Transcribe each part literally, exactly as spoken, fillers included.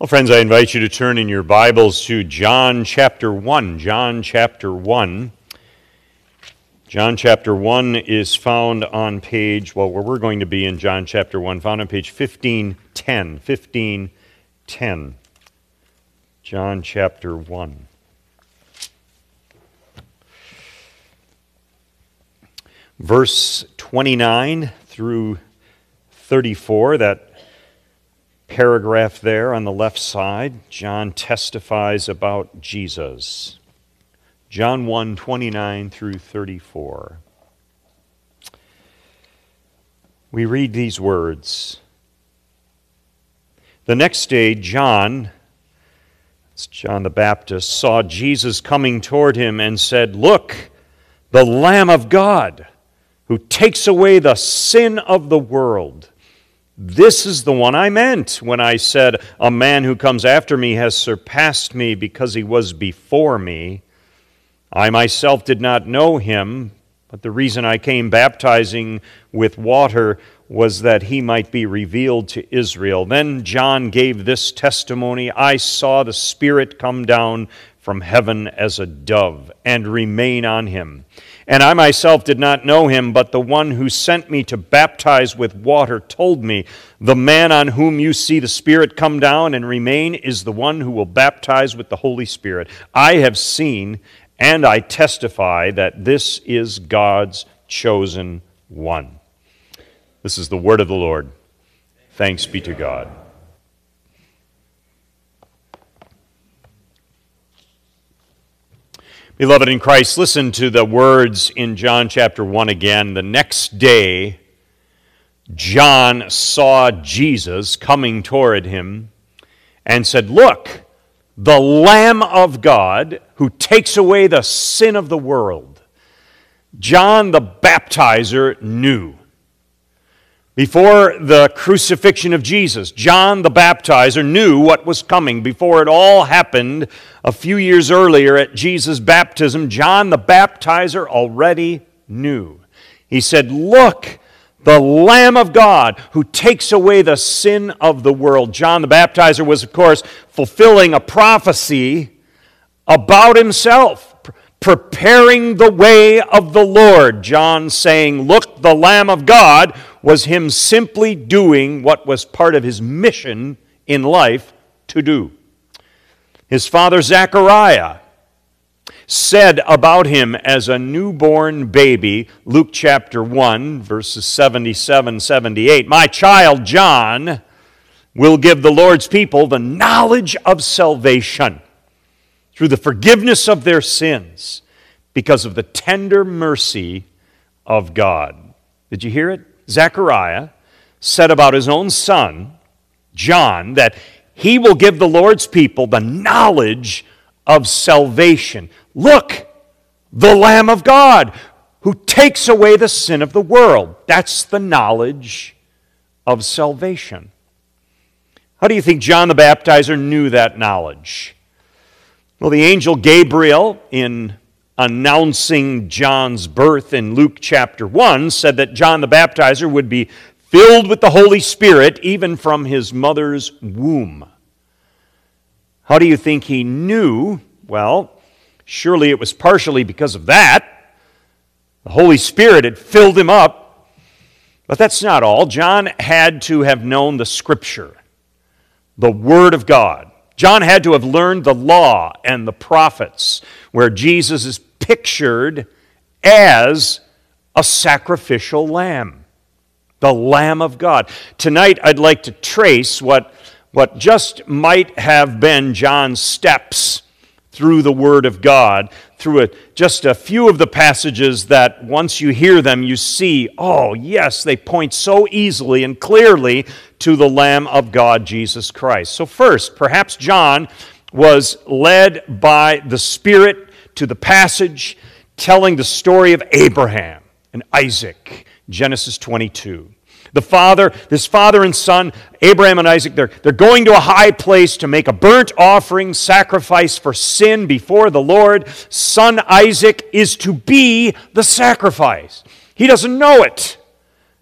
Well, friends, I invite you to turn in your Bibles to John chapter one. John chapter one. John chapter one is found on page, well, where we're going to be in John chapter one, found on page fifteen ten. fifteen ten. John chapter one. Verse twenty-nine through thirty-four, that paragraph there on the left side, John testifies about Jesus. John one, twenty-nine through thirty-four. We read these words. The next day, John, it's John the Baptist, saw Jesus coming toward him and said, "Look, the Lamb of God, who takes away the sin of the world. This is the one I meant when I said, a man who comes after me has surpassed me because he was before me. I myself did not know him, but the reason I came baptizing with water was that he might be revealed to Israel." Then John gave this testimony, "I saw the Spirit come down from heaven as a dove and remain on him. And I myself did not know him, but the one who sent me to baptize with water told me, 'The man on whom you see the Spirit come down and remain is the one who will baptize with the Holy Spirit. I have seen and I testify that this is God's chosen one.'" This is the word of the Lord. Thanks be to God. Beloved in Christ, listen to the words in John chapter one again. The next day, John saw Jesus coming toward him and said, "Look, the Lamb of God who takes away the sin of the world." John the Baptizer knew. Before the crucifixion of Jesus, John the Baptizer knew what was coming. Before it all happened a few years earlier at Jesus' baptism, John the Baptizer already knew. He said, "Look, the Lamb of God who takes away the sin of the world." John the Baptizer was, of course, fulfilling a prophecy about himself, preparing the way of the Lord. John saying, "Look, the Lamb of God," was him simply doing what was part of his mission in life to do. His father Zechariah said about him as a newborn baby, Luke chapter one, verses seventy-seven, seventy-eight, "My child John will give the Lord's people the knowledge of salvation through the forgiveness of their sins because of the tender mercy of God." Did you hear it? Zechariah said about his own son, John, that he will give the Lord's people the knowledge of salvation. Look, the Lamb of God who takes away the sin of the world. That's the knowledge of salvation. How do you think John the Baptizer knew that knowledge? Well, the angel Gabriel, in announcing John's birth in Luke chapter one, said that John the Baptizer would be filled with the Holy Spirit even from his mother's womb. How do you think he knew? Well, surely it was partially because of that. The Holy Spirit had filled him up. But that's not all. John had to have known the Scripture, the Word of God. John had to have learned the law and the prophets, where Jesus is pictured as a sacrificial lamb, the Lamb of God. Tonight, I'd like to trace what, what just might have been John's steps through the Word of God, through a, just a few of the passages that once you hear them, you see, oh yes, they point so easily and clearly to the Lamb of God, Jesus Christ. So first, perhaps John was led by the Spirit to the passage telling the story of Abraham and Isaac, Genesis twenty-two. The father, this father and son, Abraham and Isaac, they're, they're going to a high place to make a burnt offering sacrifice for sin before the Lord. Son Isaac is to be the sacrifice. He doesn't know it.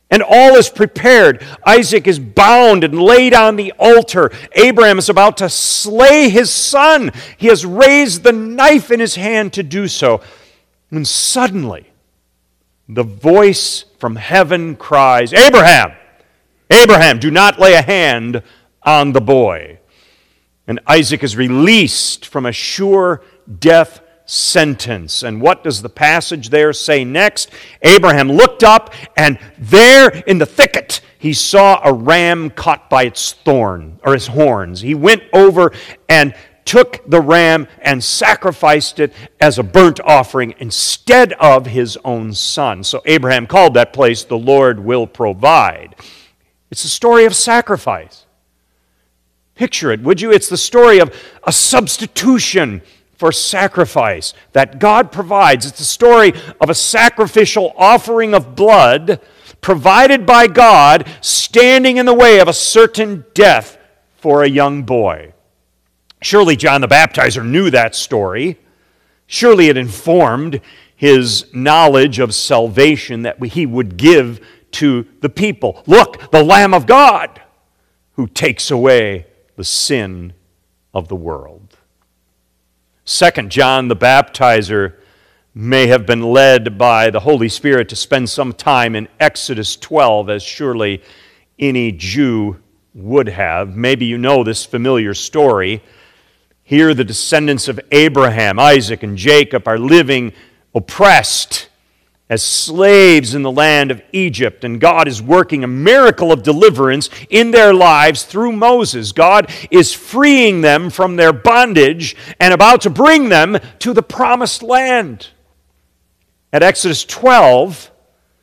And all is prepared. Isaac is bound and laid on the altar. Abraham is about to slay his son. He has raised the knife in his hand to do so. When suddenly, the voice from heaven cries, Abraham, Abraham, do not lay a hand on the boy. And Isaac is released from a sure death sentence. And what does the passage there say next? Abraham looked up, and there in the thicket he saw a ram caught by its thorn, or its horns. He went over and took the ram and sacrificed it as a burnt offering instead of his own son. So Abraham called that place, the Lord will provide. It's a story of sacrifice. Picture it, would you? It's the story of a substitution for sacrifice that God provides. It's the story of a sacrificial offering of blood provided by God, standing in the way of a certain death for a young boy. Surely John the Baptizer knew that story. Surely it informed his knowledge of salvation that he would give to the people. Look, the Lamb of God who takes away the sin of the world. Second, John the Baptizer may have been led by the Holy Spirit to spend some time in Exodus twelve, as surely any Jew would have. Maybe you know this familiar story. Here the descendants of Abraham, Isaac, and Jacob are living oppressed as slaves in the land of Egypt, and God is working a miracle of deliverance in their lives through Moses. God is freeing them from their bondage and about to bring them to the promised land. At Exodus twelve,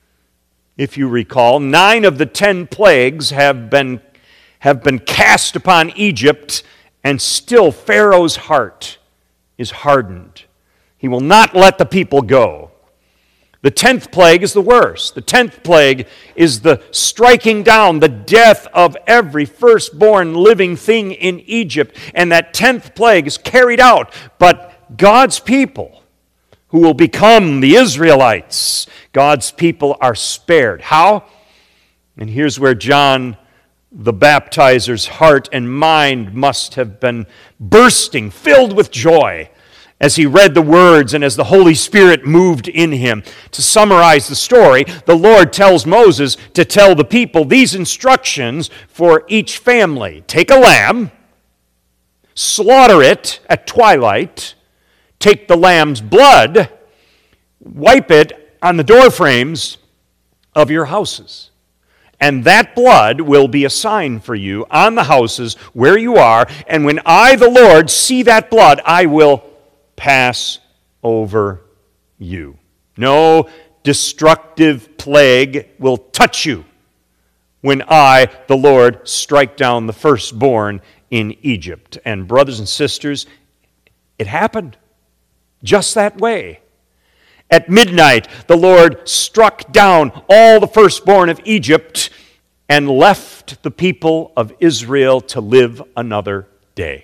if you recall, nine of the ten plagues have been, have been cast upon Egypt, and still Pharaoh's heart is hardened. He will not let the people go. The tenth plague is the worst. The tenth plague is the striking down, the death of every firstborn living thing in Egypt. And that tenth plague is carried out. But God's people, who will become the Israelites, God's people are spared. How? And here's where John the Baptizer's heart and mind must have been bursting, filled with joy, as he read the words and as the Holy Spirit moved in him. To summarize the story, the Lord tells Moses to tell the people these instructions for each family. Take a lamb, slaughter it at twilight, take the lamb's blood, wipe it on the doorframes of your houses. And that blood will be a sign for you on the houses where you are. And when I, the Lord, see that blood, I will pass over you. No destructive plague will touch you when I, the Lord, strike down the firstborn in Egypt. And brothers and sisters, it happened just that way. At midnight, the Lord struck down all the firstborn of Egypt and left the people of Israel to live another day.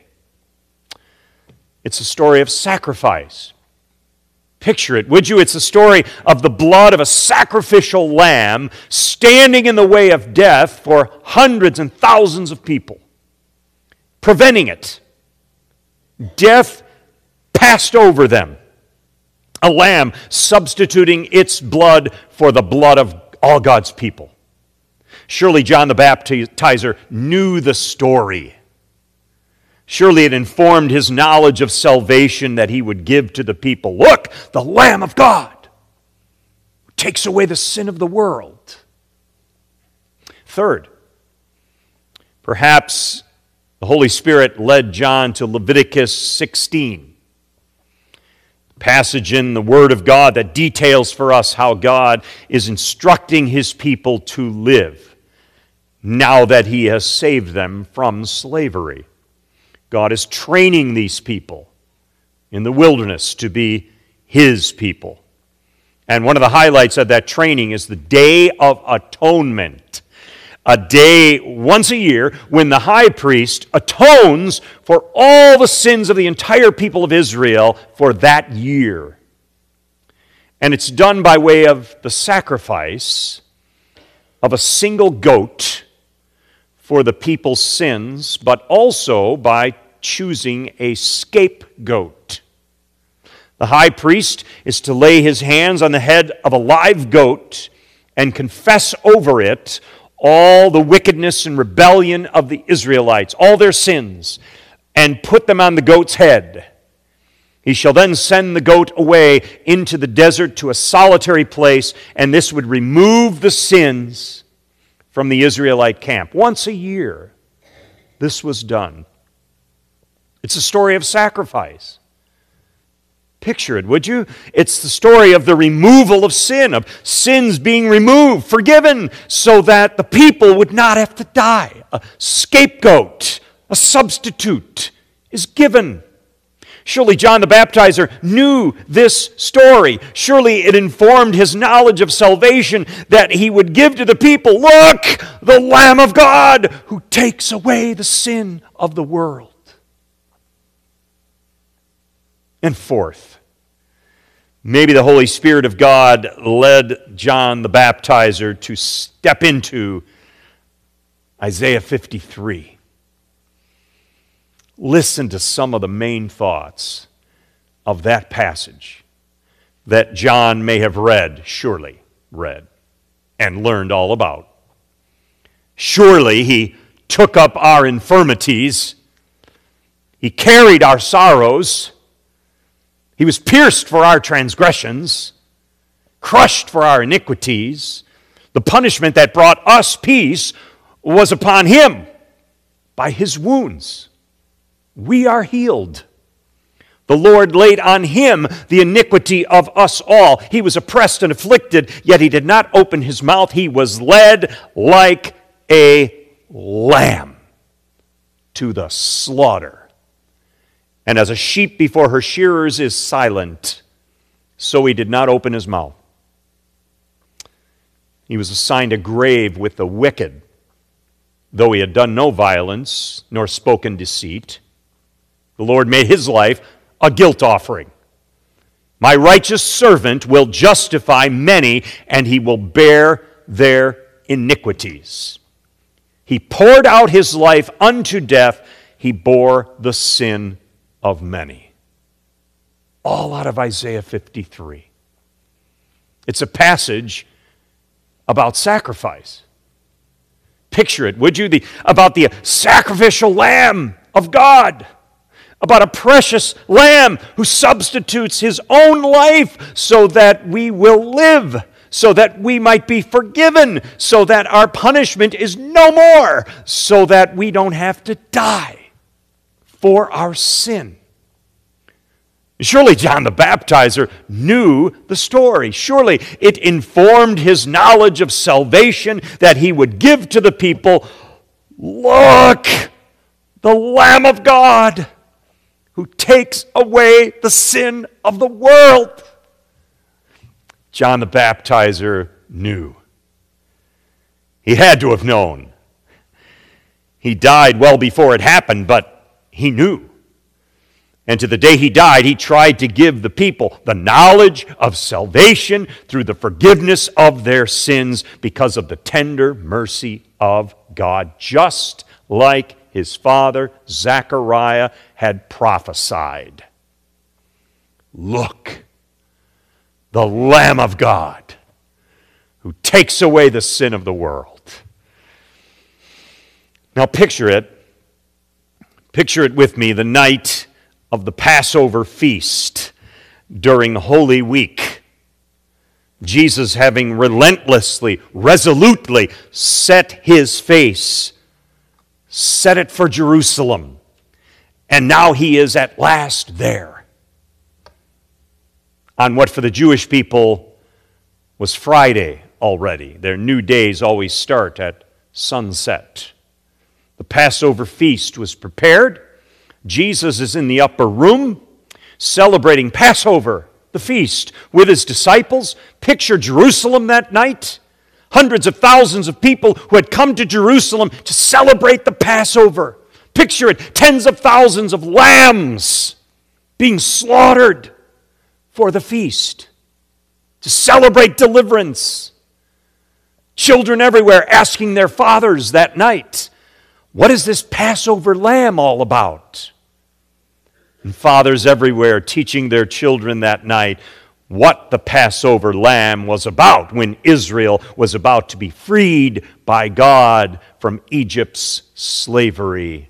It's a story of sacrifice. Picture it, would you? It's a story of the blood of a sacrificial lamb standing in the way of death for hundreds and thousands of people, preventing it. Death passed over them. A lamb substituting its blood for the blood of all God's people. Surely John the Baptizer knew the story. Surely it informed his knowledge of salvation that he would give to the people. Look, the Lamb of God who takes away the sin of the world. Third, perhaps the Holy Spirit led John to Leviticus sixteen. Passage in the Word of God that details for us how God is instructing his people to live now that he has saved them from slavery. God is training these people in the wilderness to be his people. And one of the highlights of that training is the Day of Atonement. A day once a year when the high priest atones for all the sins of the entire people of Israel for that year. And it's done by way of the sacrifice of a single goat for the people's sins, but also by choosing a scapegoat. The high priest is to lay his hands on the head of a live goat and confess over it all the wickedness and rebellion of the Israelites, all their sins, and put them on the goat's head. He shall then send the goat away into the desert to a solitary place, and this would remove the sins from the Israelite camp. Once a year, this was done. It's a story of sacrifice. Picture it, would you? It's the story of the removal of sin, of sins being removed, forgiven, so that the people would not have to die. A scapegoat, a substitute is given. Surely John the Baptizer knew this story. Surely it informed his knowledge of salvation that he would give to the people, look, the Lamb of God who takes away the sin of the world. And fourth, maybe the Holy Spirit of God led John the Baptizer to step into Isaiah fifty-three. Listen to some of the main thoughts of that passage that John may have read, surely read, and learned all about. Surely he took up our infirmities. He carried our sorrows. He was pierced for our transgressions, crushed for our iniquities. The punishment that brought us peace was upon him. By his wounds we are healed. The Lord laid on him the iniquity of us all. He was oppressed and afflicted, yet he did not open his mouth. He was led like a lamb to the slaughter. And as a sheep before her shearers is silent, so he did not open his mouth. He was assigned a grave with the wicked, though he had done no violence, nor spoken deceit. The Lord made his life a guilt offering. My righteous servant will justify many, and he will bear their iniquities. He poured out his life unto death. He bore the sin of many. All out of Isaiah fifty-three. It's a passage about sacrifice. Picture it, would you? The, about the sacrificial Lamb of God. About a precious Lamb who substitutes his own life so that we will live, so that we might be forgiven, so that our punishment is no more, so that we don't have to die for our sin. Surely John the Baptizer knew the story. Surely it informed his knowledge of salvation that he would give to the people, look, the Lamb of God who takes away the sin of the world. John the Baptizer knew. He had to have known. He died well before it happened, but he knew. And to the day he died, he tried to give the people the knowledge of salvation through the forgiveness of their sins because of the tender mercy of God, just like his father Zechariah had prophesied. Look, the Lamb of God who takes away the sin of the world. Now picture it. Picture it with me, the night of the Passover feast during Holy Week. Jesus having relentlessly, resolutely set his face, set it for Jerusalem, and now he is at last there. On what for the Jewish people was Friday already. Their new days always start at sunset. The Passover feast was prepared. Jesus is in the upper room celebrating Passover, the feast, with his disciples. Picture Jerusalem that night. Hundreds of thousands of people who had come to Jerusalem to celebrate the Passover. Picture it, tens of thousands of lambs being slaughtered for the feast to celebrate deliverance. Children everywhere asking their fathers that night, what is this Passover lamb all about? And fathers everywhere teaching their children that night what the Passover lamb was about when Israel was about to be freed by God from Egypt's slavery.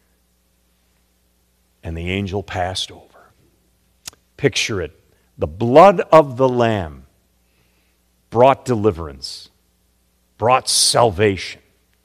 And the angel passed over. Picture it. The blood of the lamb brought deliverance, brought salvation.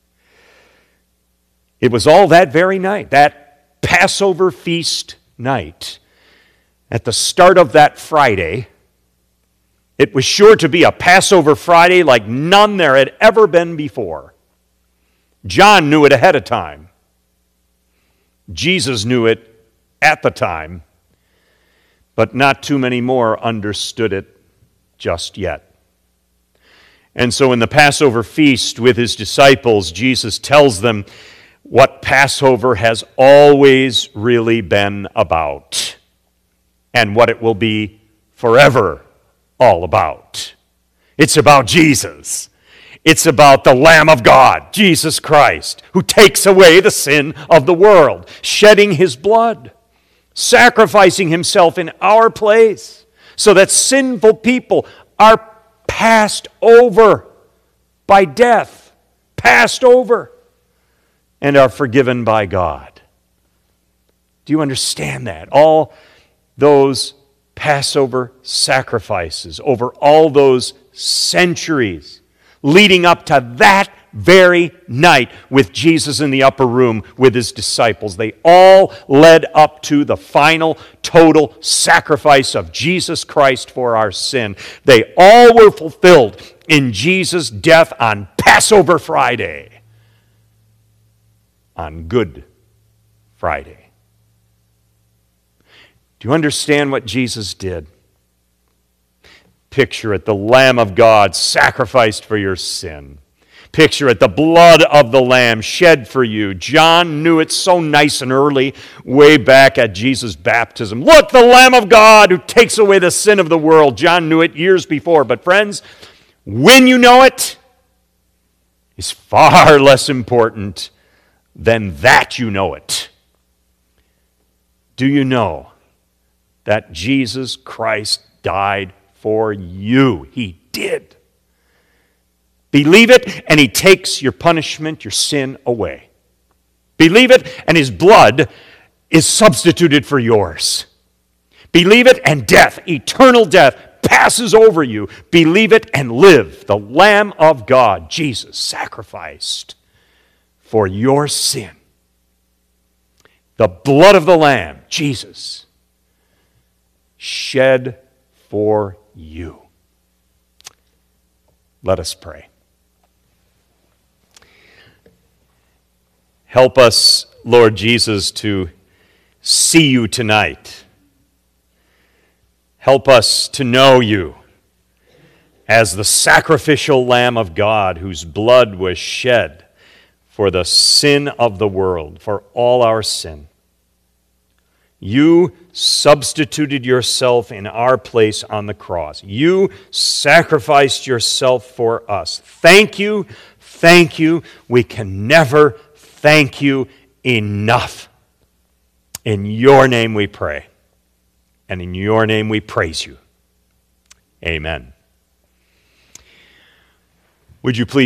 It was all that very night, that Passover feast night. At the start of that Friday, it was sure to be a Passover Friday like none there had ever been before. John knew it ahead of time. Jesus knew it at the time, but not too many more understood it just yet. And so in the Passover feast with his disciples, Jesus tells them what Passover has always really been about and what it will be forever all about. It's about Jesus. It's about the Lamb of God, Jesus Christ, who takes away the sin of the world, shedding his blood, sacrificing himself in our place so that sinful people are passed over by death, passed over, and are forgiven by God. Do you understand that? All those Passover sacrifices over all those centuries leading up to that very night with Jesus in the upper room with his disciples. They all led up to the final total sacrifice of Jesus Christ for our sin. They all were fulfilled in Jesus' death on Passover Friday, on Good Friday. Do you understand what Jesus did? Picture it, the Lamb of God sacrificed for your sin. Picture it, the blood of the Lamb shed for you. John knew it so nice and early, way back at Jesus' baptism. Look, the Lamb of God who takes away the sin of the world. John knew it years before. But friends, when you know it, is far less important than that you know it. Do you know that Jesus Christ died for you? He did. Believe it, and he takes your punishment, your sin away. Believe it, and his blood is substituted for yours. Believe it, and death, eternal death, passes over you. Believe it, and live. The Lamb of God, Jesus, sacrificed for your sin. The blood of the Lamb, Jesus, shed for you. Let us pray. Help us, Lord Jesus, to see you tonight. Help us to know you as the sacrificial Lamb of God whose blood was shed for the sin of the world, for all our sin. You substituted yourself in our place on the cross. You sacrificed yourself for us. Thank you, thank you. We can never thank you enough. In your name we pray, and in your name we praise you. Amen. Would you please